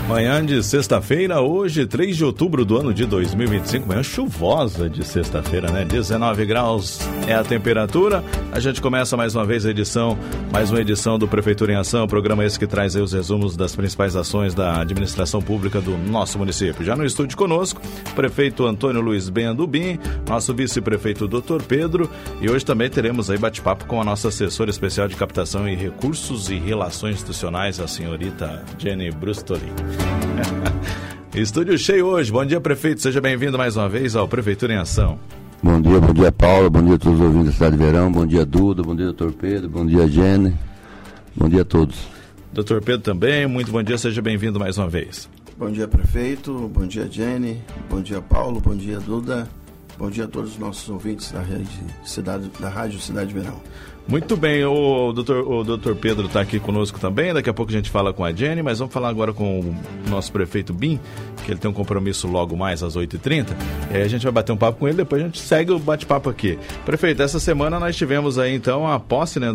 Manhã de sexta-feira, hoje, 3 de outubro do ano de 2025, manhã chuvosa de sexta-feira, né? 19 graus é a temperatura. A gente começa mais uma vez mais uma edição do Prefeitura em Ação, programa esse que traz aí os resumos das principais ações da administração pública do nosso município. Já no estúdio conosco, prefeito Antônio Luiz Bendubim, nosso vice-prefeito Dr. Pedro, e hoje também teremos aí bate-papo com a nossa assessora especial de captação e recursos e relações institucionais, a senhorita Jenny Brustoli. Estúdio cheio hoje. Bom dia, prefeito. Seja bem-vindo mais uma vez ao Prefeitura em Ação. Bom dia, Paulo. Bom dia a todos os ouvintes da Cidade de Verão. Bom dia, Duda. Bom dia, doutor Pedro. Bom dia, Jenny. Bom dia a todos. Doutor Pedro também, muito bom dia. Seja bem-vindo mais uma vez. Bom dia, prefeito. Bom dia, Jenny. Bom dia, Paulo. Bom dia, Duda. Bom dia a todos os nossos ouvintes da Rádio Cidade de Verão. Muito bem, o doutor Pedro está aqui conosco também, daqui a pouco a gente fala com a Jenny, mas vamos falar agora com o nosso prefeito Bim, que ele tem um compromisso logo mais às 8h30, e aí a gente vai bater um papo com ele, depois a gente segue o bate-papo aqui. Prefeito, essa semana nós tivemos aí então a posse, né,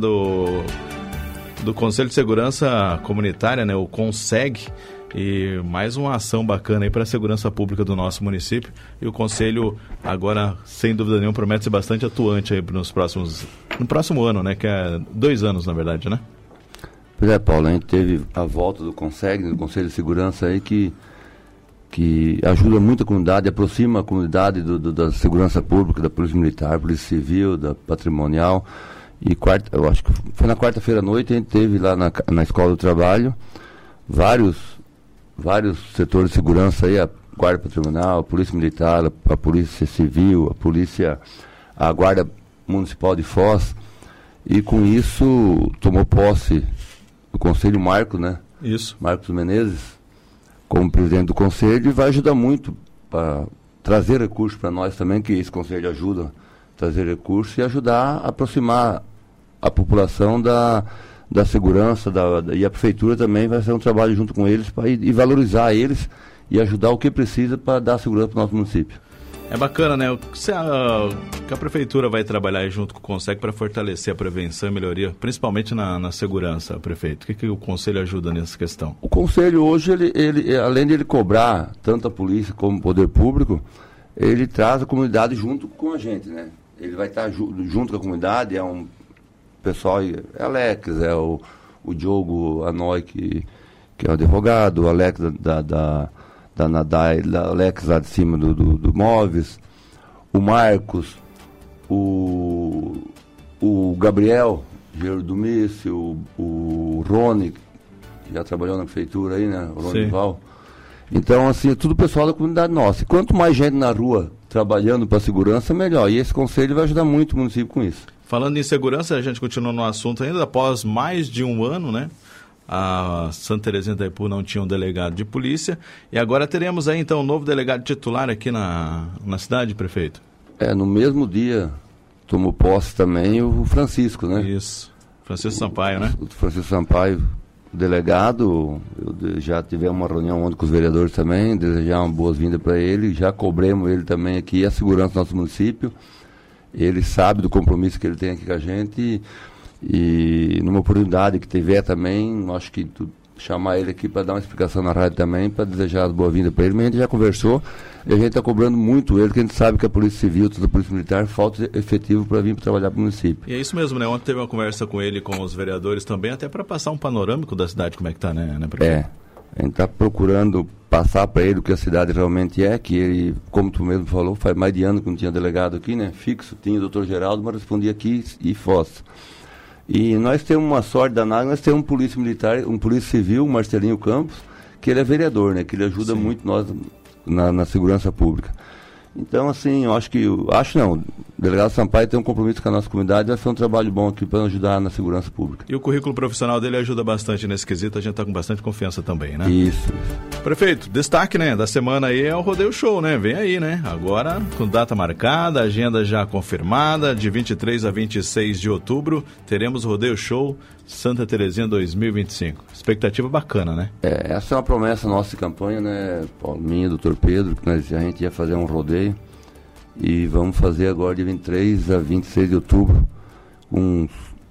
do Conselho de Segurança Comunitária, né, o CONSEG, e mais uma ação bacana aí para a segurança pública do nosso município, e o Conselho agora, sem dúvida nenhuma, promete ser bastante atuante aí no próximo ano, né, que é 2 anos, na verdade, né? Pois é, Paulo, a gente teve a volta do CONSEG, do Conselho de Segurança aí, que ajuda muito a comunidade, aproxima a comunidade da segurança pública, da Polícia Militar, Polícia Civil, da Patrimonial, e eu acho que foi na quarta-feira à noite, a gente teve lá na Escola do Trabalho vários setores de segurança aí, a Guarda Patrimonial, a Polícia Militar, a Polícia Civil, a Guarda Municipal de Foz, e com isso tomou posse o Conselho Marcos, né? Isso. Marcos Menezes, como presidente do Conselho, e vai ajudar muito para trazer recursos para nós também, que esse Conselho ajuda a trazer recursos e ajudar a aproximar a população da segurança, e a Prefeitura também vai fazer um trabalho junto com eles e valorizar eles e ajudar o que precisa para dar segurança para o nosso município. É bacana, né? O que a Prefeitura vai trabalhar junto com o Conselho para fortalecer a prevenção e melhoria, principalmente na segurança, prefeito? O que o Conselho ajuda nessa questão? O Conselho hoje, ele, além de ele cobrar tanto a polícia como o poder público, ele traz a comunidade junto com a gente, né? Ele vai estar junto com a comunidade, é um pessoal, é Alex, é o Diogo Anoy, que é o advogado, o Alex da Alex lá de cima do Móveis, o Marcos, o Gabriel, engenheiro do míssil, o Rony, que já trabalhou na prefeitura aí, né? O Rony Val. Então, assim, é tudo pessoal da comunidade nossa. E quanto mais gente na rua trabalhando para a segurança, melhor. E esse conselho vai ajudar muito o município com isso. Falando em segurança, a gente continua no assunto ainda, após mais de um ano, né? A Santa Terezinha da Ipu não tinha um delegado de polícia, e agora teremos aí então um novo delegado titular aqui na cidade, prefeito? No mesmo dia tomou posse também o Francisco, né? Isso, Francisco Sampaio, né? O Francisco Sampaio, delegado, já tivemos uma reunião ontem com os vereadores também, desejar uma boas-vindas para ele, já cobremos ele também aqui, a segurança do nosso município, ele sabe do compromisso que ele tem aqui com a gente, e numa oportunidade que tiver também, acho que chamar ele aqui para dar uma explicação na rádio também, para desejar as boas-vindas para ele, mas a gente já conversou, e a gente está cobrando muito ele, que a gente sabe que a Polícia Civil, toda a Polícia Militar, falta efetivo para vir trabalhar para o município. E é isso mesmo, né? Ontem teve uma conversa com ele, com os vereadores também, até para passar um panorâmico da cidade, como é que está, né, prefeito? A gente está procurando passar para ele o que a cidade realmente é, que ele, como tu mesmo falou, faz mais de ano que não tinha delegado aqui, né? Fixo, tinha o doutor Geraldo, mas respondia aqui e Foz. E nós temos uma sorte danada, nós temos um polícia militar, um polícia civil, o Marcelinho Campos, que ele é vereador, né? Que ele ajuda muito nós na segurança pública. Então, assim, o delegado Sampaio tem um compromisso com a nossa comunidade, vai ser um trabalho bom aqui para ajudar na segurança pública. E o currículo profissional dele ajuda bastante nesse quesito, a gente está com bastante confiança também, né? Isso. Prefeito, destaque, né, da semana aí é o Rodeio Show, né? Vem aí, né? Agora, com data marcada, agenda já confirmada, de 23 a 26 de outubro, teremos o Rodeio Show Santa Terezinha 2025. Expectativa bacana, né? Essa é uma promessa nossa de campanha, né, Paulo, minha, doutor Pedro, que a gente ia fazer um rodeio, e vamos fazer agora de 23 a 26 de outubro, com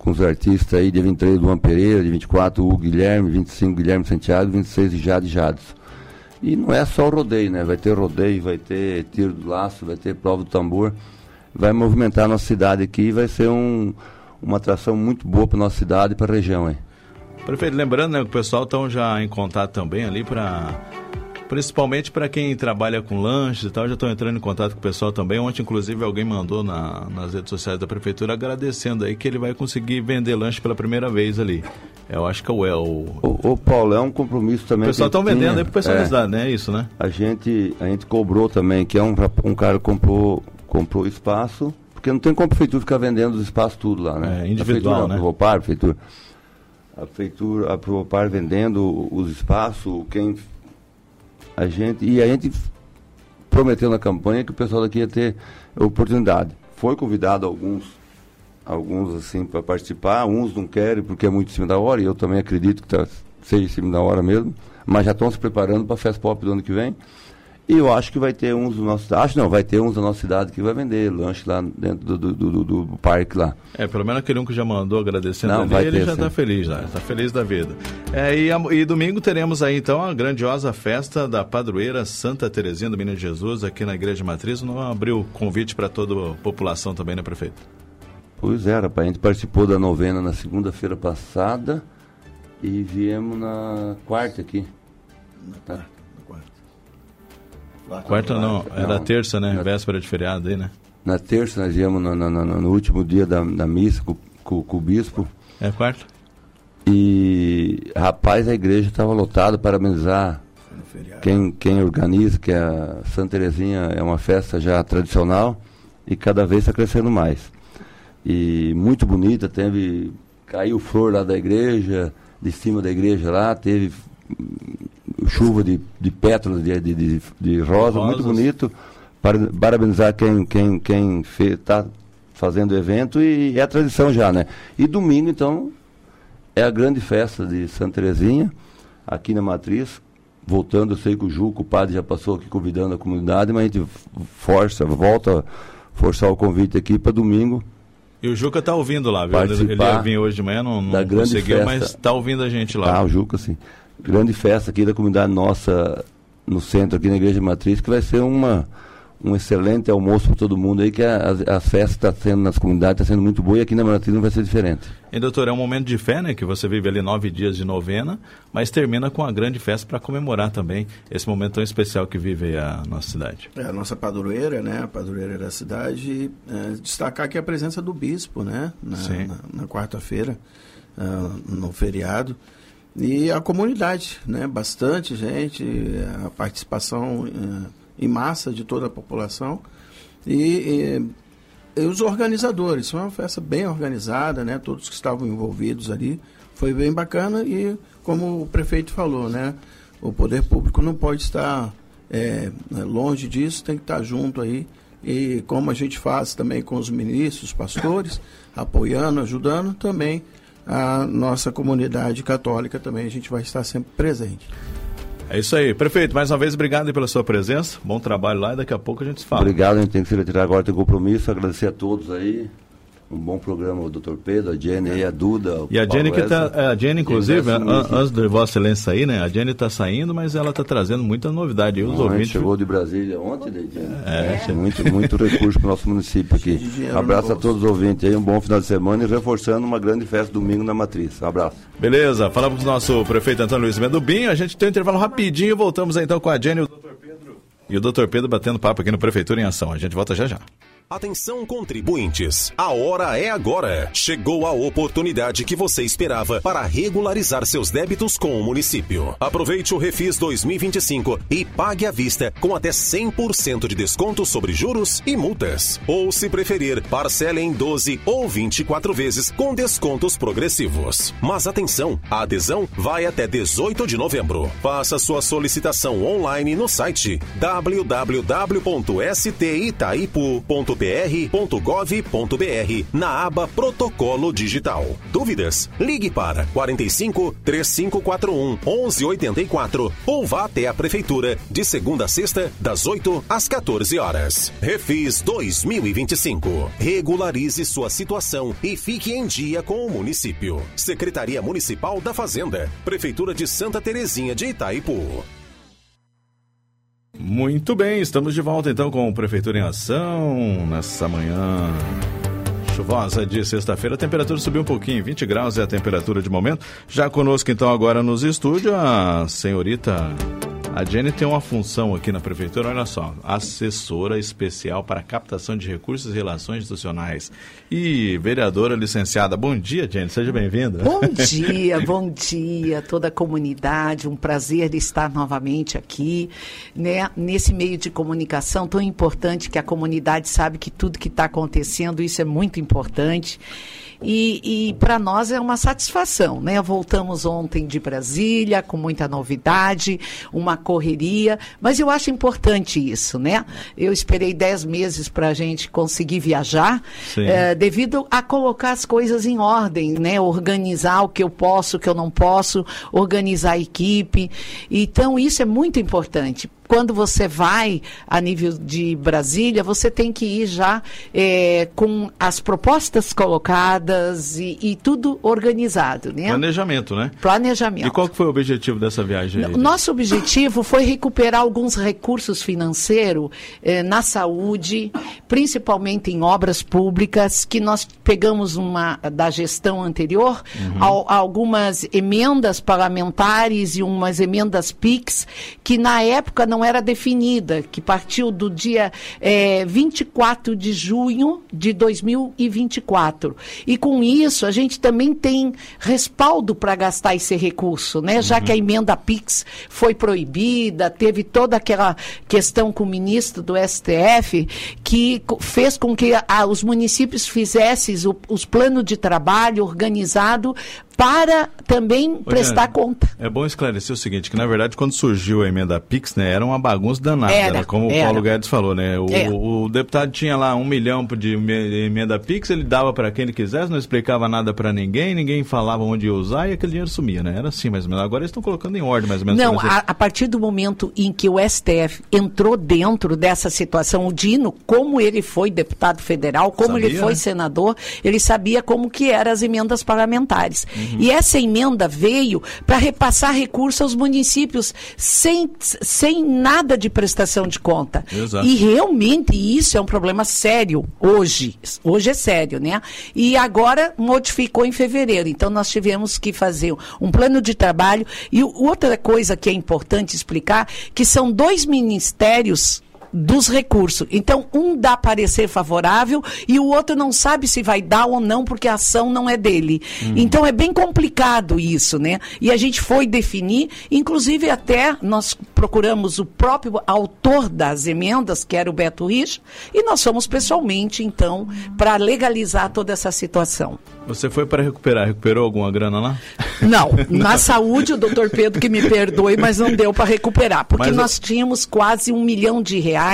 com os artistas aí, dia 23, Luan Pereira, dia 24, Hugo Guilherme, 25, Guilherme Santiago, 26, Jade Jadson. E não é só o rodeio, né? Vai ter rodeio, vai ter tiro do laço, vai ter prova do tambor. Vai movimentar a nossa cidade aqui e vai ser uma atração muito boa para nossa cidade e para a região, hein? Prefeito, lembrando, né, que o pessoal estão já em contato também ali principalmente para quem trabalha com lanches e tal, já estão entrando em contato com o pessoal também. Ontem, inclusive, alguém mandou nas redes sociais da prefeitura agradecendo aí que ele vai conseguir vender lanche pela primeira vez ali. Eu acho que é o Paulo, é um compromisso também. O pessoal estão vendendo aí pro pessoal da cidade, né? É isso, né? A gente cobrou também, que é um cara que comprou espaço, porque não tem como a prefeitura ficar vendendo os espaços tudo lá, né? É individual, né? A Provopar vendendo os espaços, a gente prometeu na campanha que o pessoal daqui ia ter oportunidade. Foi convidado alguns assim para participar, uns não querem porque é muito em cima da hora, e eu também acredito que seja em cima da hora mesmo, mas já estão se preparando para a Festa Pop do ano que vem. E eu acho que vai ter uns vai ter uns da nossa cidade que vai vender lanche lá dentro do parque lá. Pelo menos aquele que já mandou agradecendo ali, ele já está feliz, está feliz da vida. E domingo teremos aí então a grandiosa festa da padroeira Santa Terezinha do Menino Jesus aqui na Igreja Matriz. Não abriu convite para toda a população também, né, prefeito? Pois é, rapaz, a gente participou da novena na segunda-feira passada e viemos na quarta aqui. Quarta não, era terça, né? Véspera de feriado aí, né? Na terça nós viemos no último dia da missa com o bispo. É quarta? E, rapaz, a igreja estava lotada, parabenizar quem organiza, que a Santa Terezinha é uma festa já tradicional e cada vez está crescendo mais. E muito bonita, caiu flor lá da igreja, de cima da igreja lá, teve chuva de pétalas de rosa, muito bonito. Parabenizar quem está fazendo o evento, e é a tradição já, né? E domingo, então, é a grande festa de Santa Terezinha, aqui na Matriz. Voltando, eu sei que o Juca, o padre, já passou aqui convidando a comunidade, mas a gente volta a forçar o convite aqui para domingo. E o Juca está ouvindo lá, viu? Ele ia vir hoje de manhã, não conseguiu, festa. Mas está ouvindo a gente lá. O Juca, sim. Grande festa aqui da comunidade nossa, no centro, aqui na Igreja Matriz, que vai ser um excelente almoço para todo mundo aí, que a festa está sendo nas comunidades, está sendo muito boa, e aqui na Matriz não vai ser diferente. E doutor, é um momento de fé, né, que você vive ali 9 dias de novena, mas termina com a grande festa para comemorar também esse momento tão especial que vive a nossa cidade. A nossa padroeira, né, a padroeira da cidade, destacar aqui a presença do bispo, né, na quarta-feira, no feriado. E a comunidade, né? Bastante gente, a participação em massa de toda a população e os organizadores. Foi uma festa bem organizada, né? Todos que estavam envolvidos ali, foi bem bacana. E como o prefeito falou, né? O poder público não pode estar longe disso, tem que estar junto aí. E como a gente faz também com os ministros, pastores, apoiando, ajudando, também a nossa comunidade católica também, a gente vai estar sempre presente. É isso aí. Prefeito, mais uma vez, obrigado pela sua presença, bom trabalho lá, e daqui a pouco a gente se fala. Obrigado, a gente tem que se retirar agora, tem compromisso, agradecer a todos aí, um bom programa, o Dr. Pedro, a Jenny, a Duda, e a Jenny que a Jenny, inclusive, antes de Vossa Excelência sair, né, a Jenny está saindo, mas ela está trazendo muita novidade aí, os ouvintes. Chegou de Brasília ontem, muito recurso para o nosso município aqui. Abraço a todos os ouvintes aí, um bom final de semana, e reforçando uma grande festa domingo na Matriz. Um abraço. Beleza, falamos com o nosso prefeito Antônio Luiz Mendubim, a gente tem um intervalo rapidinho, voltamos aí, então com a Jenny e o Dr. Pedro. E o Dr. Pedro batendo papo aqui no Prefeitura em Ação. A gente volta já já. Atenção, contribuintes, a hora é agora. Chegou a oportunidade que você esperava para regularizar seus débitos com o município. Aproveite o Refis 2025 e pague à vista com até 100% de desconto sobre juros e multas. Ou, se preferir, parcele em 12 ou 24 vezes com descontos progressivos. Mas atenção, a adesão vai até 18 de novembro. Faça sua solicitação online no site www.stitaipu.tc mpr.gov.br na aba Protocolo Digital. Dúvidas? Ligue para 45 3541 1184 ou vá até a Prefeitura de segunda a sexta, das 8 às 14 horas. Refis 2025. Regularize sua situação e fique em dia com o município. Secretaria Municipal da Fazenda. Prefeitura de Santa Terezinha de Itaipu. Muito bem, estamos de volta então com o Prefeitura em Ação, nessa manhã chuvosa de sexta-feira. A temperatura subiu um pouquinho, 20 graus é a temperatura de momento. Já conosco então agora nos estúdios a senhorita... A Jenny tem uma função aqui na Prefeitura, olha só, assessora especial para captação de recursos e relações institucionais e vereadora licenciada. Bom dia, Jenny, seja bem-vinda. Bom dia, toda a comunidade, um prazer estar novamente aqui, né, nesse meio de comunicação tão importante que a comunidade sabe que tudo que está acontecendo, isso é muito importante. E para nós é uma satisfação, né? Voltamos ontem de Brasília com muita novidade, uma correria, mas eu acho importante isso, né? Eu esperei 10 meses para a gente conseguir viajar, devido a colocar as coisas em ordem, né? Organizar o que eu posso, o que eu não posso, organizar a equipe. Então, isso é muito importante. Quando você vai a nível de Brasília, você tem que ir já com as propostas colocadas e tudo organizado, né? Planejamento, né? Planejamento. E qual que foi o objetivo dessa viagem aí? Nosso objetivo foi recuperar alguns recursos financeiros na saúde, principalmente em obras públicas, que nós pegamos da gestão anterior, algumas emendas parlamentares e umas emendas PIX, que na época não era definida, que partiu do dia 24 de junho de 2024. E com isso, a gente também tem respaldo para gastar esse recurso, né? Já que a emenda PIX foi proibida, teve toda aquela questão com o ministro do STF, que fez com que os municípios fizessem os planos de trabalho organizado para também prestar conta. É bom esclarecer o seguinte, que na verdade quando surgiu a emenda PIX, né, era uma bagunça danada, como o Paulo Guedes falou, né, o deputado tinha lá 1 milhão de emenda PIX, ele dava para quem ele quisesse, não explicava nada para ninguém falava onde ia usar e aquele dinheiro sumia, né, era assim mais ou menos. Agora eles estão colocando em ordem mais ou menos. Não, a partir do momento em que o STF entrou dentro dessa situação, o Dino, como ele foi deputado federal, como ele foi senador, ele sabia como que eram as emendas parlamentares. E essa emenda veio para repassar recursos aos municípios sem nada de prestação de conta. Exato. E realmente isso é um problema sério hoje. Hoje é sério, né? E agora modificou em fevereiro. Então nós tivemos que fazer um plano de trabalho. E outra coisa que é importante explicar, que são 2 ministérios dos recursos. Então, um dá parecer favorável e o outro não sabe se vai dar ou não, porque a ação não é dele. Então, é bem complicado isso, né? E a gente foi definir, inclusive até nós procuramos o próprio autor das emendas, que era o Beto Rich, e nós fomos pessoalmente, então, para legalizar toda essa situação. Você foi para recuperou alguma grana lá? Não, na saúde, o doutor Pedro que me perdoe, mas não deu para recuperar, porque nós tínhamos quase R$1 milhão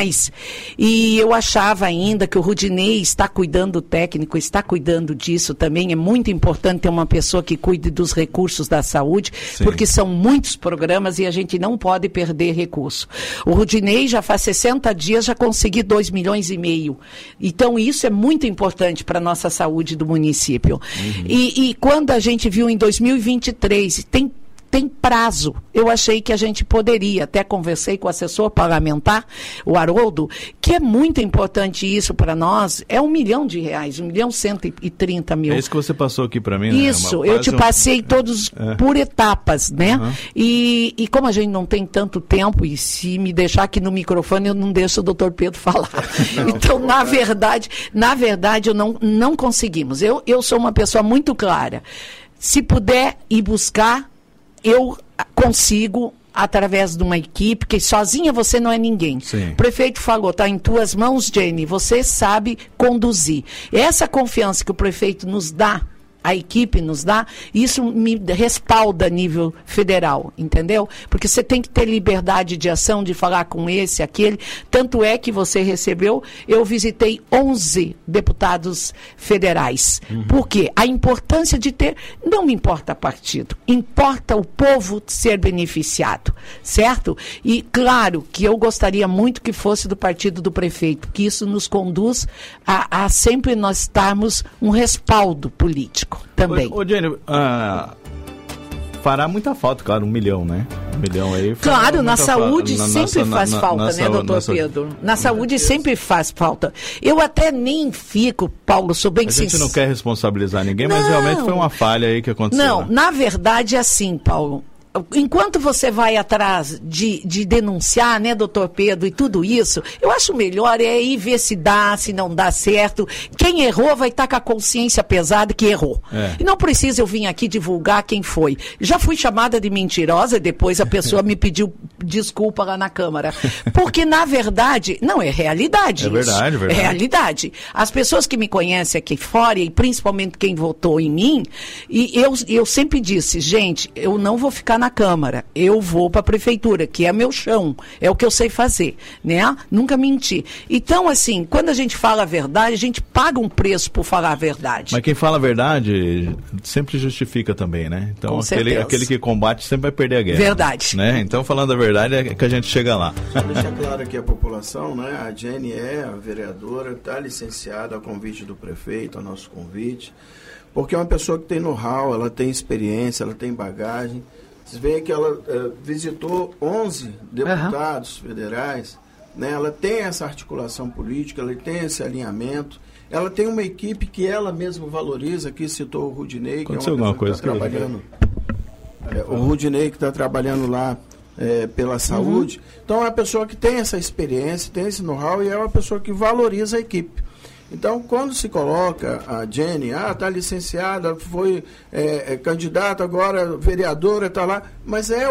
e eu achava ainda que o Rudinei está cuidando, o técnico está cuidando disso também, é muito importante ter uma pessoa que cuide dos recursos da saúde, porque são muitos programas e a gente não pode perder recurso. O Rudinei já faz 60 dias, já consegui 2,5 milhões, então isso é muito importante para a nossa saúde do município. E quando a gente viu em 2023, tem prazo. Eu achei que a gente poderia, até conversei com o assessor parlamentar, o Haroldo, que é muito importante isso para nós, é R$1 milhão, R$1.130.000. É isso que você passou aqui para mim, né? Isso, eu te passei todos por etapas, né? E como a gente não tem tanto tempo, e se me deixar aqui no microfone, eu não deixo o doutor Pedro falar. Então, na verdade, eu não conseguimos. Eu sou uma pessoa muito clara. Se puder ir buscar, eu consigo, através de uma equipe, que sozinha você não é ninguém. Sim. O prefeito falou, está em tuas mãos, Jenny, você sabe conduzir. Essa confiança que o prefeito nos dá, a equipe nos dá, isso me respalda a nível federal, entendeu? Porque você tem que ter liberdade de ação, de falar com esse, aquele. Tanto é que você recebeu, eu visitei 11 deputados federais. Por quê? A importância de ter, não me importa partido, importa o povo ser beneficiado, certo? E claro que eu gostaria muito que fosse do partido do prefeito, que isso nos conduz a sempre nós estarmos um respaldo político também. Ô Jenny, fará muita falta, claro, 1 milhão, né? 1 milhão aí. Claro, na saúde sempre faz falta, né, doutor Pedro? Na saúde sempre faz falta. Eu até nem fico, Paulo, sou bem sincero. A gente não quer responsabilizar ninguém, mas realmente foi uma falha aí que aconteceu. Não, na verdade é assim, Paulo. Enquanto você vai atrás de denunciar, né, doutor Pedro, e tudo isso, eu acho melhor ir ver se dá, se não dá certo. Quem errou vai estar com a consciência pesada que errou. E não precisa eu vir aqui divulgar quem foi. Já fui chamada de mentirosa e depois a pessoa me pediu desculpa lá na Câmara. Porque, na verdade, não é realidade isso. Verdade, é realidade. As pessoas que me conhecem aqui fora, e principalmente quem votou em mim, e eu sempre disse, gente, eu não vou ficar na Câmara, eu vou para a Prefeitura, que é meu chão, é o que eu sei fazer, né? Nunca menti. Então, assim, quando a gente fala a verdade, a gente paga um preço por falar a verdade. Mas quem fala a verdade sempre justifica também, né? Então, aquele que combate sempre vai perder a guerra. Verdade. Né? Então, falando a verdade, é que a gente chega lá. Só deixar claro aqui a população, né? A Jenny é a vereadora, está licenciada a convite do prefeito, a nosso convite, porque é uma pessoa que tem know-how, ela tem experiência, ela tem bagagem. Vocês veem que ela visitou 11 deputados federais, né? Ela tem essa articulação política, ela tem esse alinhamento, ela tem uma equipe que ela mesma valoriza, aqui citou o Rudinei, que aconteceu é uma pessoa que está trabalhando, o Rudinei que está trabalhando lá pela saúde. Então é uma pessoa que tem essa experiência, tem esse know-how e é uma pessoa que valoriza a equipe. Então, quando se coloca a Jenny, está licenciada, foi candidata, agora vereadora, está lá, mas é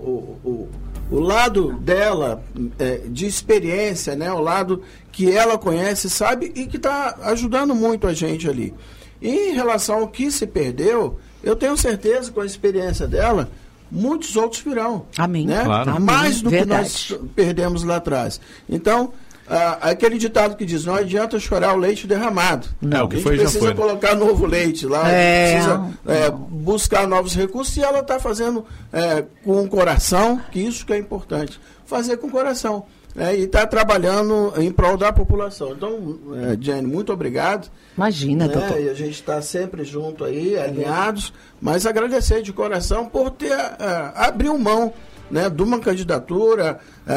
o lado dela de experiência, né? O lado que ela conhece, sabe e que está ajudando muito a gente ali. E em relação ao que se perdeu, eu tenho certeza que com a experiência dela, muitos outros virão. Amém. Né? Claro. Mais do Verdade. que nós perdemos lá atrás. Então, aquele ditado que diz, não adianta chorar o leite derramado. O que foi, a gente precisa colocar novo leite lá, precisa buscar novos recursos, e ela está fazendo com o coração, que isso que é importante, fazer com o coração. E está trabalhando em prol da população. Então, Jenny, muito obrigado. Imagina, doutor. E a gente está sempre junto aí, alinhados, mas agradecer de coração por ter abriu mão, né, de uma candidatura,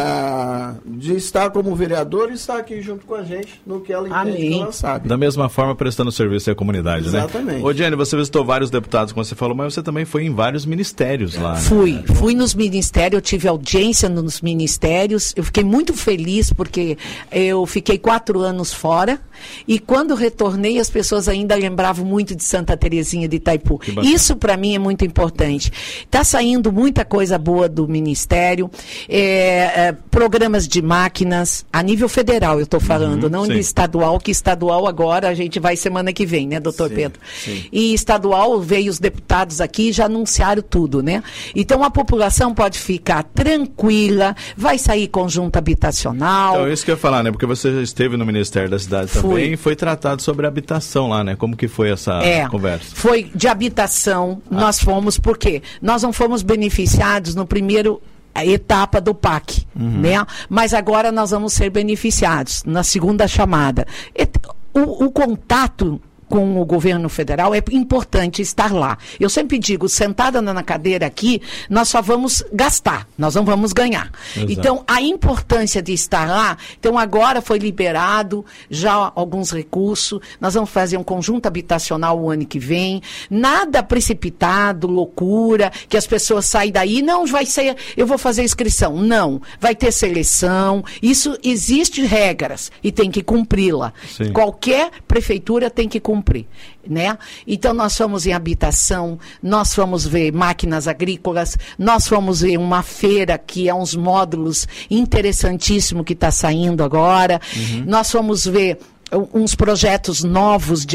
de estar como vereador e estar aqui junto com a gente no que ela entende, que ela sabe. Da mesma forma, prestando serviço à comunidade, Exatamente. Né? Ô, Jenny, você visitou vários deputados, como você falou, mas você também foi em vários ministérios lá. Fui nos ministérios, eu tive audiência nos ministérios, eu fiquei muito feliz porque eu fiquei 4 anos fora e quando retornei as pessoas ainda lembravam muito de Santa Terezinha de Itaipu. Isso para mim é muito importante. Está saindo muita coisa boa do ministério, programas de máquinas, a nível federal eu estou falando, não de estadual, que estadual agora a gente vai semana que vem, né, doutor Pedro? Sim. E estadual veio os deputados aqui e já anunciaram tudo, né? Então a população pode ficar tranquila, vai sair conjunto habitacional. Então, isso que eu ia falar, né? Porque você já esteve no Ministério da Cidade também e foi tratado sobre habitação lá, né? Como que foi essa conversa? Foi de habitação, nós fomos, por quê? Nós não fomos beneficiados no primeiro etapa do PAC, né? Mas agora nós vamos ser beneficiados na segunda chamada. O contato com o governo federal é importante estar lá. Eu sempre digo, sentada na cadeira aqui, nós só vamos gastar, nós não vamos ganhar. Exato. Então, a importância de estar lá, então agora foi liberado já alguns recursos, nós vamos fazer um conjunto habitacional o ano que vem, nada precipitado, loucura, que as pessoas saem daí, não vai ser, eu vou fazer inscrição. Não, vai ter seleção, isso existe regras e tem que cumpri-la. Qualquer prefeitura tem que cumprir, né? Então nós fomos em habitação, nós fomos ver máquinas agrícolas, nós fomos ver uma feira que é uns módulos interessantíssimos que está saindo agora, nós fomos ver uns projetos novos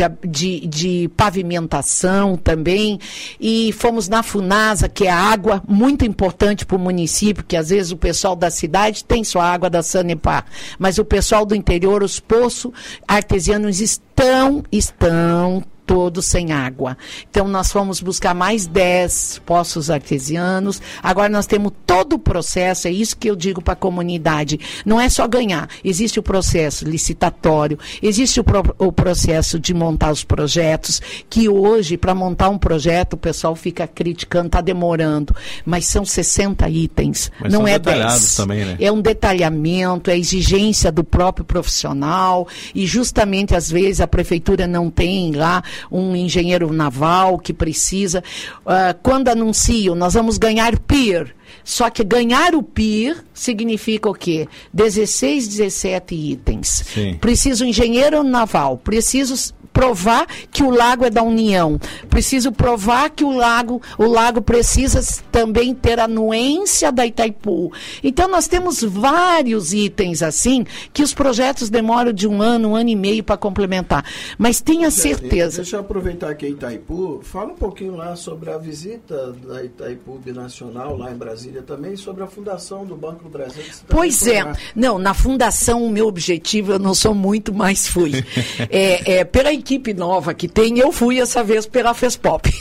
de pavimentação também, e fomos na Funasa, que é a água, muito importante para o município, que às vezes o pessoal da cidade tem sua água da Sanepar, mas o pessoal do interior, os poços artesianos estão todos sem água. Então, nós fomos buscar mais 10 poços artesianos. Agora, nós temos todo o processo, é isso que eu digo para a comunidade. Não é só ganhar. Existe o processo licitatório, existe o processo de montar os projetos, que hoje, para montar um projeto, o pessoal fica criticando, está demorando. Mas são 60 itens, mas não é 10. Também, né? É um detalhamento, é exigência do próprio profissional, e justamente, às vezes, a prefeitura não tem lá um engenheiro naval que precisa. Quando anunciam, nós vamos ganhar PIR. Só que ganhar o PIR significa o quê? 16, 17 itens. Sim. Preciso engenheiro naval, preciso provar que o lago é da União, preciso provar que o lago precisa também ter a anuência da Itaipu. Então, nós temos vários itens assim, que os projetos demoram de um ano e meio para complementar. Mas tenha certeza. Deixa eu aproveitar aqui Itaipu, fala um pouquinho lá sobre a visita da Itaipu Binacional, lá em Brasília também, sobre a fundação do Banco do Brasil. Pois é. Não, na fundação, o meu objetivo, eu não sou muito, mas fui. Pela equipe nova que tem, eu fui essa vez pela FESPOP.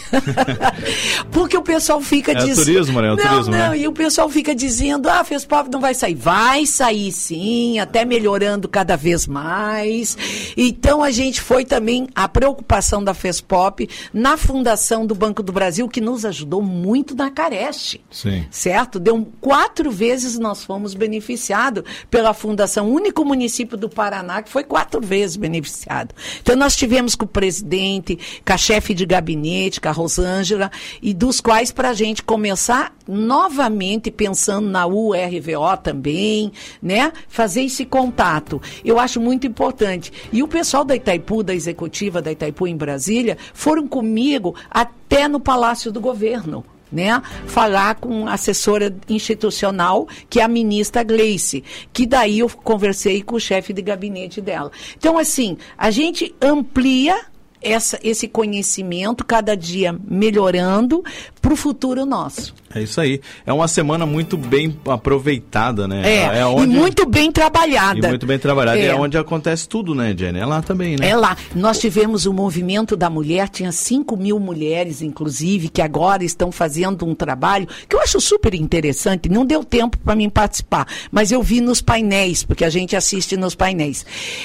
Porque o pessoal fica dizendo... turismo, né? Turismo, né? E o pessoal fica dizendo, a FESPOP não vai sair. Vai sair sim, até melhorando cada vez mais. Então, a gente foi também, a preocupação da FESPOP na fundação do Banco do Brasil, que nos ajudou muito na Careste. Sim. Certo? 4 vezes nós fomos beneficiados pela fundação, o único município do Paraná que foi 4 vezes beneficiado. Então, nós tivemos com o presidente, com a chefe de gabinete, com a Rosângela, e dos quais, para a gente começar novamente, pensando na URVO também, né? Fazer esse contato. Eu acho muito importante. E o pessoal da Itaipu, da executiva da Itaipu em Brasília, foram comigo até no Palácio do Governo, né? Falar com a assessora institucional, que é a ministra Gleice, que daí eu conversei com o chefe de gabinete dela. Então, assim, a gente amplia esse conhecimento, cada dia melhorando para o futuro nosso. É isso aí. É uma semana muito bem aproveitada, né? E muito bem trabalhada. E muito bem trabalhada. É onde acontece tudo, né, Jenny? É lá também, né? É lá. Nós tivemos o movimento da mulher, tinha 5.000 mulheres, inclusive, que agora estão fazendo um trabalho que eu acho super interessante. Não deu tempo para mim participar, mas eu vi nos painéis, porque a gente assiste nos painéis.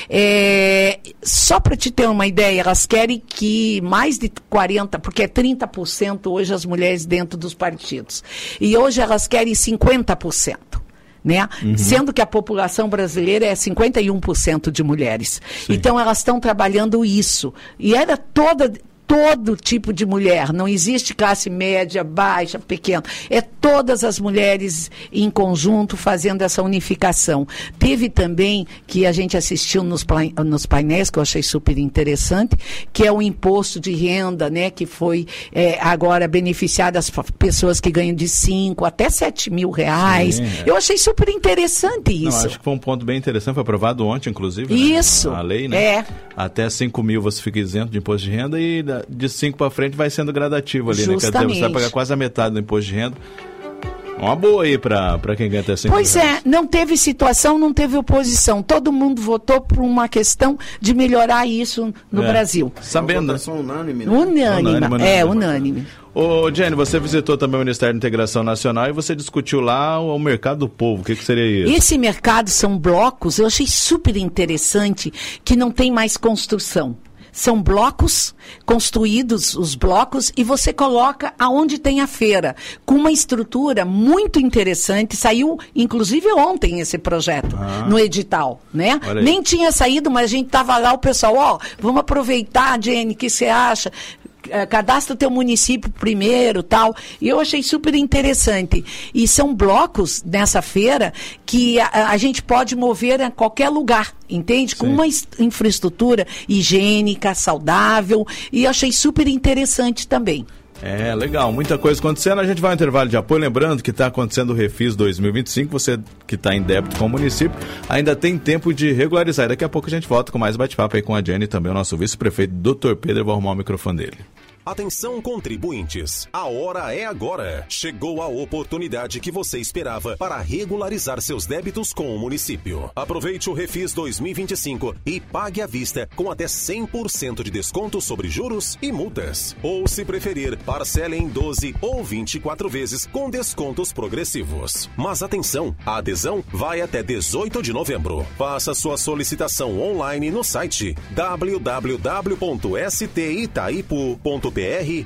Só para te ter uma ideia, elas querem que mais de 40%, porque é 30% hoje as mulheres dentro dos partidos. E hoje elas querem 50%. Né? Uhum. Sendo que a população brasileira é 51% de mulheres. Sim. Então elas estão trabalhando isso. E era todo tipo de mulher, não existe classe média, baixa, pequena, é todas as mulheres em conjunto fazendo essa unificação. Teve também, que a gente assistiu nos painéis, que eu achei super interessante, que é o imposto de renda, né, que foi agora beneficiado as pessoas que ganham de 5 até 7 mil reais. Sim, Eu achei super interessante isso. Não, acho que foi um ponto bem interessante, foi aprovado ontem, inclusive. Isso. Né, a lei, né? Até 5 mil você fica isento de imposto de renda e de 5 para frente vai sendo gradativo ali, né? Quer dizer, você vai pagar quase a metade do imposto de renda. Uma boa aí para quem ganha até 5 mil. Pois é, não teve situação, não teve oposição. Todo mundo votou por uma questão de melhorar isso no Brasil. Sabendo. Uma votação unânime, né? Unânime. Ô, Jenny, você visitou também o Ministério da Integração Nacional e você discutiu lá o mercado do povo. O que seria isso? Esse mercado são blocos, eu achei super interessante, que não tem mais construção. São blocos, construídos os blocos, e você coloca aonde tem a feira, com uma estrutura muito interessante. Saiu, inclusive, ontem esse projeto, no edital, né? Nem tinha saído, mas a gente estava lá, o pessoal, vamos aproveitar, Jenny, o que você acha? Cadastra o teu município primeiro, tal. E eu achei super interessante. E são blocos nessa feira que a gente pode mover a qualquer lugar, entende? Com uma infraestrutura higiênica, saudável, e eu achei super interessante também. Legal, muita coisa acontecendo. A gente vai ao intervalo de apoio, lembrando que está acontecendo o Refis 2025, você que está em débito com o município, ainda tem tempo de regularizar. Daqui a pouco a gente volta com mais bate-papo aí com a Jenny e também o nosso vice-prefeito, Dr. Pedro. Eu vou arrumar o microfone dele. Atenção, contribuintes, a hora é agora. Chegou a oportunidade que você esperava para regularizar seus débitos com o município. Aproveite o Refis 2025 e pague à vista com até 100% de desconto sobre juros e multas. Ou, se preferir, parcele em 12 ou 24 vezes com descontos progressivos. Mas atenção, a adesão vai até 18 de novembro. Faça sua solicitação online no site www.stitaipu.br.gov.br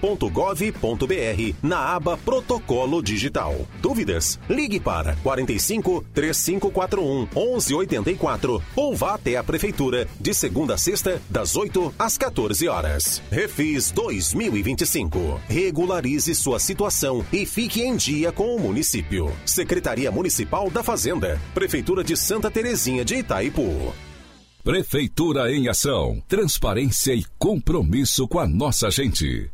na aba Protocolo Digital. Dúvidas? Ligue para 45 3541 1184 ou vá até a Prefeitura de segunda a sexta, das 8 às 14 horas. Refis 2025. Regularize sua situação e fique em dia com o município. Secretaria Municipal da Fazenda. Prefeitura de Santa Terezinha de Itaipu. Prefeitura em Ação. Transparência e compromisso com a nossa gente.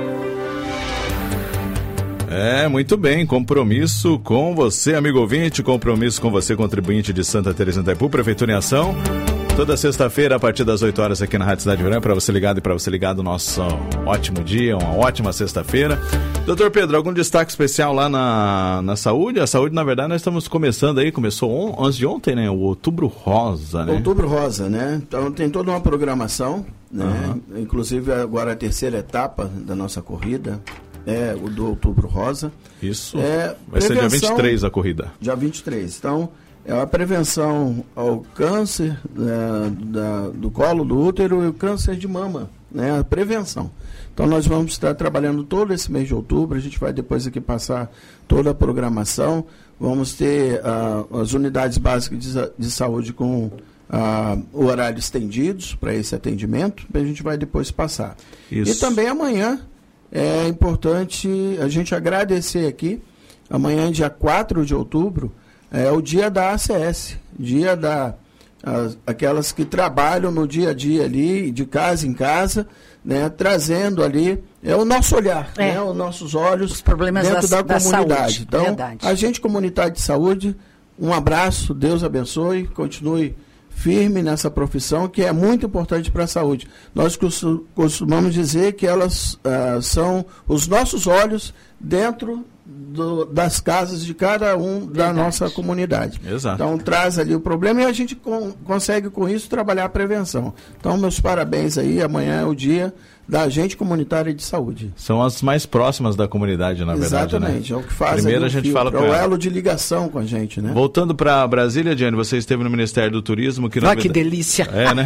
Muito bem, compromisso com você, amigo ouvinte, compromisso com você, contribuinte de Santa Terezinha de Itaipu, Prefeitura em Ação. Toda sexta-feira, a partir das 8 horas aqui na Rádio Cidade Verão, para você ligado, nosso ótimo dia, uma ótima sexta-feira. Doutor Pedro, algum destaque especial lá na saúde? A saúde, na verdade, nós estamos começando aí, começou antes de ontem, né? O Outubro Rosa, né? Outubro Rosa, né? Então tem toda uma programação, né? Inclusive agora a terceira etapa da nossa corrida é o do Outubro Rosa. Isso, vai ser dia 23 a corrida. Dia 23, então... É a prevenção ao câncer do colo do útero e o câncer de mama, né? A prevenção. Então nós vamos estar trabalhando todo esse mês de outubro, a gente vai depois aqui passar toda a programação, vamos ter as unidades básicas de saúde com o horário estendidos para esse atendimento, a gente vai depois passar. Isso. E também amanhã é importante a gente agradecer aqui, amanhã dia 4 de outubro, é o dia da ACS, dia aquelas que trabalham no dia a dia ali, de casa em casa, né, trazendo ali o nosso olhar, né, os nossos olhos, os problemas dentro da comunidade. Saúde. Então, Verdade. a gente, comunidade de saúde, um abraço, Deus abençoe, continue firme nessa profissão que é muito importante para a saúde. Nós costumamos dizer que elas são os nossos olhos dentro das casas de cada um da nossa comunidade. Exato. Então traz ali o problema e a gente consegue com isso trabalhar a prevenção. Então meus parabéns aí, amanhã é o dia da agente comunitária de saúde. São as mais próximas da comunidade, na verdade. Exatamente, né? É o que faz. Primeiro a gente fala é o elo de ligação com a gente, né? Voltando para Brasília, Diane, você esteve no Ministério do Turismo. Que delícia! Né?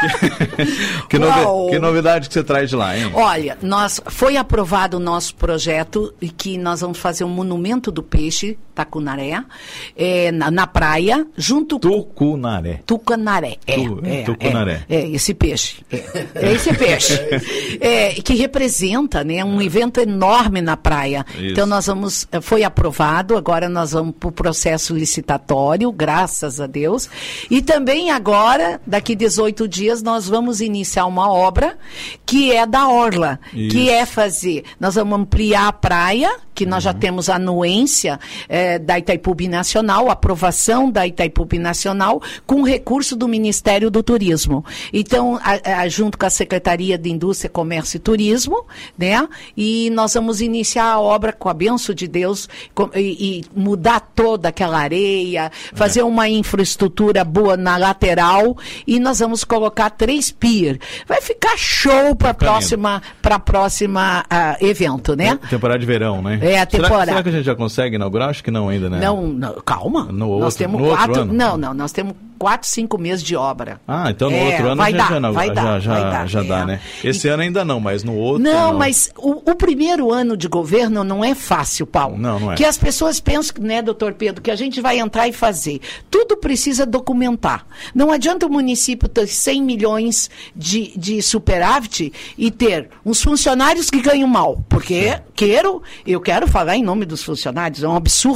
Que novidade que você traz de lá, hein? Olha, foi aprovado o nosso projeto e que nós vamos fazer um monumento do peixe, Tacunaré, na praia, junto Tucunaré. Tucunaré. Tucunaré. Esse peixe. Esse peixe. Que representa, né, um evento enorme na praia. Isso. Então foi aprovado, agora nós vamos para o processo licitatório, graças a Deus. E também agora, daqui 18 dias, nós vamos iniciar uma obra que é da Orla, que é nós vamos ampliar a praia, que nós já temos a anuência da Itaipu Binacional, aprovação da Itaipu Binacional, com recurso do Ministério do Turismo. Então, junto com a Secretaria de Indústria, Comércio e Turismo, né? E nós vamos iniciar a obra com a bênção de Deus e mudar toda aquela areia, fazer uma infraestrutura boa na lateral e nós vamos colocar 3 pier. Vai ficar show para a próxima evento, né? Temporada de verão, né? A temporada. Será que a gente já consegue inaugurar? Acho que não ainda, né? Não, calma. Nós temos 4 ano? Não, nós temos 4, 5 meses de obra. Então no outro ano já dá, né? Esse ano ainda não, mas no outro... Não, mas o primeiro ano de governo não é fácil, Paulo. Não é. Que as pessoas pensam, né, doutor Pedro, que a gente vai entrar e fazer. Tudo precisa documentar. Não adianta o município ter 100 milhões de superávit e ter uns funcionários que ganham mal. Porque eu quero falar em nome dos funcionários, é um absurdo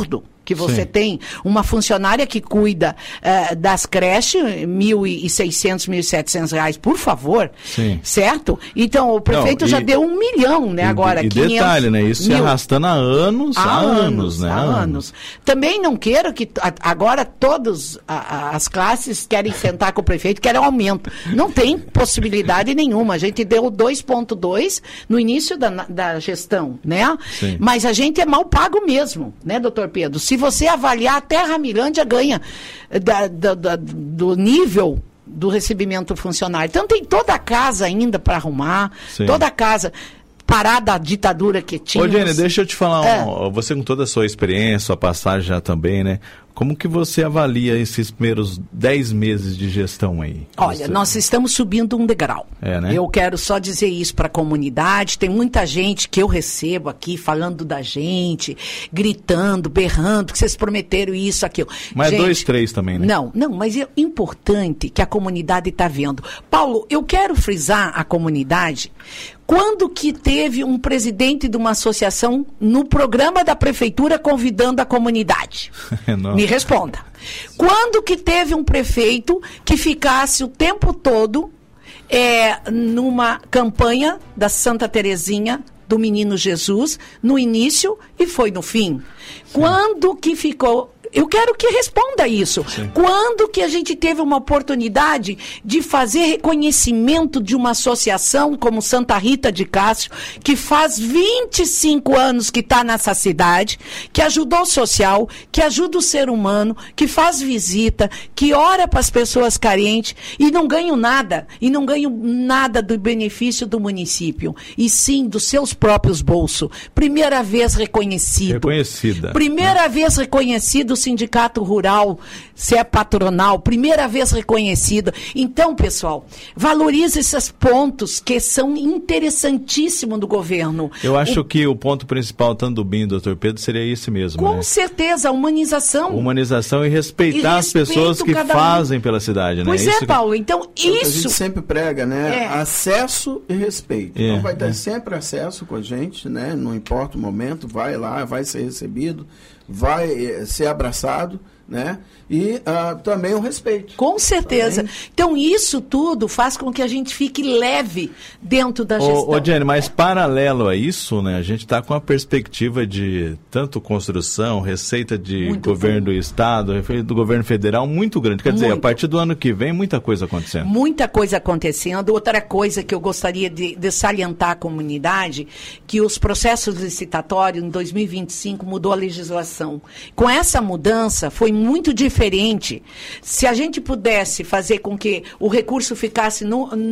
que você tem uma funcionária que cuida das creches, R$1.600, R$1.700, por favor, certo? Então, o prefeito já deu 1 milhão, né, agora. E 500 detalhe, né, isso se arrastando há anos, né? Há anos. Também não quero que agora todas as classes querem sentar com o prefeito, querem aumento. Não tem possibilidade nenhuma. A gente deu 2,2 no início da gestão, né? Sim. Mas a gente é mal pago mesmo, né, doutor Pedro? Se você avaliar, até a Ramilândia ganha do nível do recebimento funcionário. Então tem toda a casa ainda para arrumar, toda a casa parada a ditadura que tinha. Ô, Jenny, deixa eu te falar, você com toda a sua experiência, sua passagem já também, né? Como que você avalia esses primeiros 10 meses de gestão aí? Olha, nós estamos subindo um degrau. Né? Eu quero só dizer isso para a comunidade. Tem muita gente que eu recebo aqui falando da gente, gritando, berrando, que vocês prometeram isso, aquilo. Mas gente, 2, 3 também, né? Não, mas é importante que a comunidade está vendo. Paulo, eu quero frisar a comunidade. Quando que teve um presidente de uma associação no programa da prefeitura convidando a comunidade? Me responda. Quando que teve um prefeito que ficasse o tempo todo numa campanha da Santa Terezinha, do Menino Jesus, no início e foi no fim? Quando que ficou... Eu quero que responda isso. Quando que a gente teve uma oportunidade de fazer reconhecimento de uma associação como Santa Rita de Cássio, que faz 25 anos que está nessa cidade, que ajudou o social, que ajuda o ser humano, que faz visita, que ora para as pessoas carentes e não ganham nada do benefício do município, e sim dos seus próprios bolsos. Primeira vez reconhecida. Primeira vez reconhecido Sindicato Rural, se é patronal, primeira vez reconhecida. Então, pessoal, valorize esses pontos que são interessantíssimos do governo. Eu acho que o ponto principal, tanto do BIM, doutor Pedro, seria esse mesmo. Com certeza, a humanização. Humanização e respeitar as pessoas que fazem pela cidade, né? Pois isso Paulo, então isso... A gente sempre prega, né? Acesso e respeito. Então vai ter sempre acesso com a gente, né? Não importa o momento, vai lá, vai ser recebido, vai ser abraçado, né? E também o respeito. Com certeza. Também. Então, isso tudo faz com que a gente fique leve dentro da gestão. Ô Jenny, mas paralelo a isso, né? A gente está com a perspectiva de tanto construção, receita de muito governo do Estado, do governo federal muito grande. Quer dizer, a partir do ano que vem, muita coisa acontecendo. Muita coisa acontecendo. Outra coisa que eu gostaria de salientar à comunidade, que os processos licitatórios em 2025 mudou a legislação. Com essa mudança, foi muito diferente. Se a gente pudesse fazer com que o recurso ficasse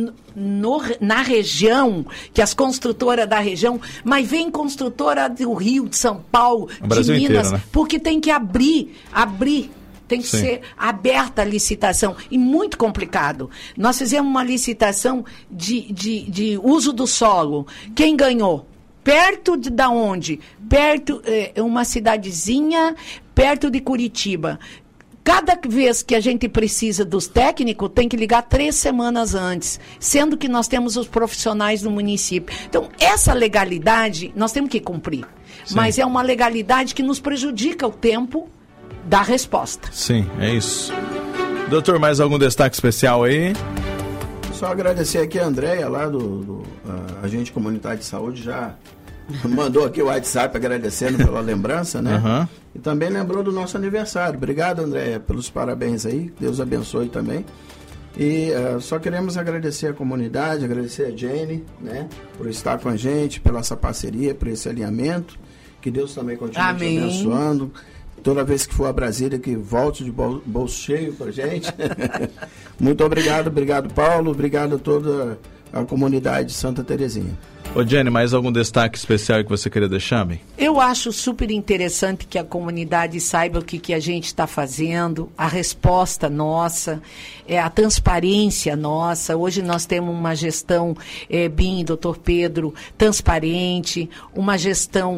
na região, que as construtoras da região, mas vem construtora do Rio, de São Paulo, de Minas, inteiro, né? porque tem que abrir. Tem que ser aberta a licitação. E muito complicado. Nós fizemos uma licitação de uso do solo. Quem ganhou? Perto da onde? Perto, uma cidadezinha perto de Curitiba. Cada vez que a gente precisa dos técnicos, tem que ligar 3 semanas antes, sendo que nós temos os profissionais do município. Então, essa legalidade, nós temos que cumprir. Sim. Mas é uma legalidade que nos prejudica o tempo da resposta. Sim, é isso. Doutor, mais algum destaque especial aí? Só agradecer aqui a Andréia, lá do Agente Comunitário de Saúde, já mandou aqui o WhatsApp agradecendo pela lembrança, né? Uhum. E também lembrou do nosso aniversário. Obrigado, Andréia, pelos parabéns aí. Deus abençoe também. E só queremos agradecer a comunidade, agradecer a Jenny, né? Por estar com a gente, pela essa parceria, por esse alinhamento. Que Deus também continue te abençoando. Toda vez que for a Brasília, que volte de bolso cheio pra gente. Muito obrigado Paulo, obrigado a toda a comunidade de Santa Terezinha. Ô Jenny, mais algum destaque especial que você queria deixar, bem? Eu acho super interessante que a comunidade saiba o que a gente está fazendo, a resposta nossa, a transparência nossa. Hoje nós temos uma gestão, BIM, doutor Pedro, transparente, uma gestão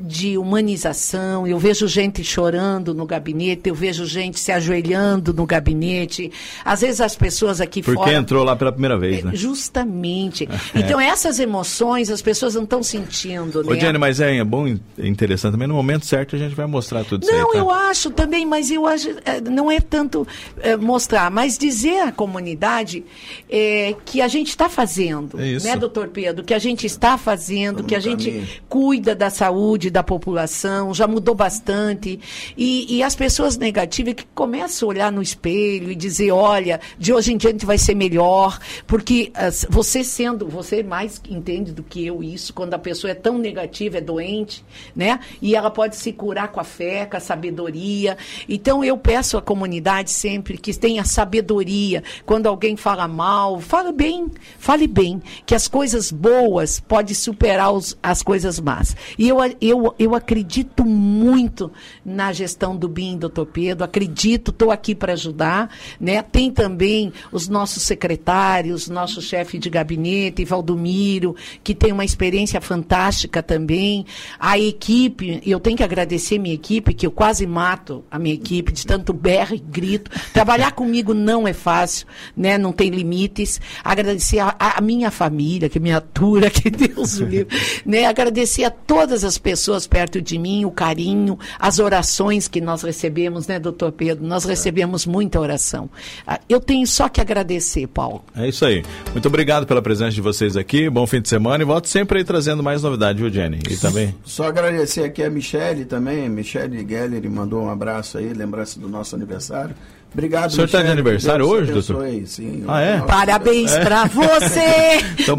de humanização, eu vejo gente chorando no gabinete, eu vejo gente se ajoelhando no gabinete, às vezes as pessoas aqui fora... Porque entrou lá pela primeira vez, né? Justamente. Então essas emoções as pessoas não estão sentindo, né? Ô, Jenny, mas é bom e interessante também, no momento certo a gente vai mostrar tudo isso aí, Não, tá? eu acho também, mas eu acho, não é tanto mostrar, mas dizer à comunidade que a gente está fazendo, né, doutor Pedro? Que a gente está fazendo, que a gente cuida da saúde da população, já mudou bastante. E as pessoas negativas que começam a olhar no espelho e dizer, olha, de hoje em diante vai ser melhor, porque você mais entende do que eu isso, quando a pessoa é tão negativa, é doente, né? E ela pode se curar com a fé, com a sabedoria. Então eu peço à comunidade sempre que tenha sabedoria. Quando alguém fala mal, fale bem, que as coisas boas podem superar as coisas más. E eu acredito muito na gestão do BIM, doutor Pedro, estou aqui para ajudar, né? Tem também os nossos secretários, nosso chefe de gabinete, Valdomiro, que tem uma experiência fantástica também. A equipe, eu tenho que agradecer minha equipe, que eu quase mato a minha equipe de tanto berro e grito. Trabalhar comigo não é fácil, né? Não tem limites. Agradecer a minha família, que me atura, que Deus o livre, né? Agradecer a todas as pessoas perto de mim, o carinho, as orações que nós recebemos, né, doutor Pedro? Nós recebemos muita oração. Eu tenho só que agradecer, Paulo. É isso aí. Muito obrigado pela presença de vocês aqui. Bom fim de semana e volto sempre aí trazendo mais novidade, viu, Jenny? E também... Só agradecer aqui a Michele também. Michele Geller mandou um abraço aí, lembrança do nosso aniversário. Obrigado, o senhor está de aniversário hoje, doutor? Sim. É? Parabéns para você! Então,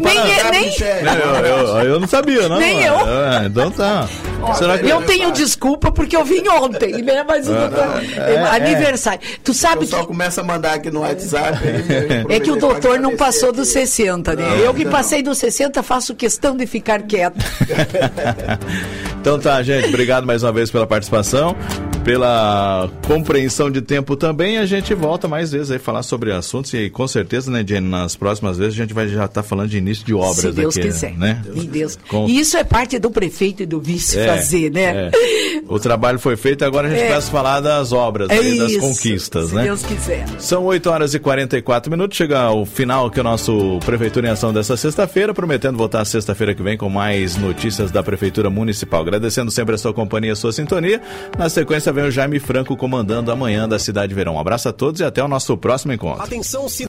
eu não sabia, não. Nem eu. Então tá. Será que... Eu tenho desculpa porque eu vim ontem, né? Mas aniversário. Tu sabe só começa a mandar aqui no WhatsApp. É que o doutor não passou dos 60, né? Eu que passei dos 60 faço questão de ficar quieto. Então tá, gente. Obrigado mais uma vez pela participação, pela compreensão de tempo também. A gente volta mais vezes aí falar sobre assuntos e com certeza, né, Jenny, nas próximas vezes a gente vai já estar falando de início de obras. Se Deus aqui, quiser. Né? E isso é parte do prefeito e do vice fazer, né? O trabalho foi feito, agora a gente começa a falar das obras, aí, das conquistas, se né? Deus quiser. São 8h44, chega o final que é o nosso Prefeitura em Ação dessa sexta-feira, prometendo voltar sexta-feira que vem com mais notícias da Prefeitura Municipal. Agradecendo sempre a sua companhia, a sua sintonia. Na sequência vem o Jaime Franco comandando amanhã da Cidade Verão. Um abraço a todos e até o nosso próximo encontro. Atenção,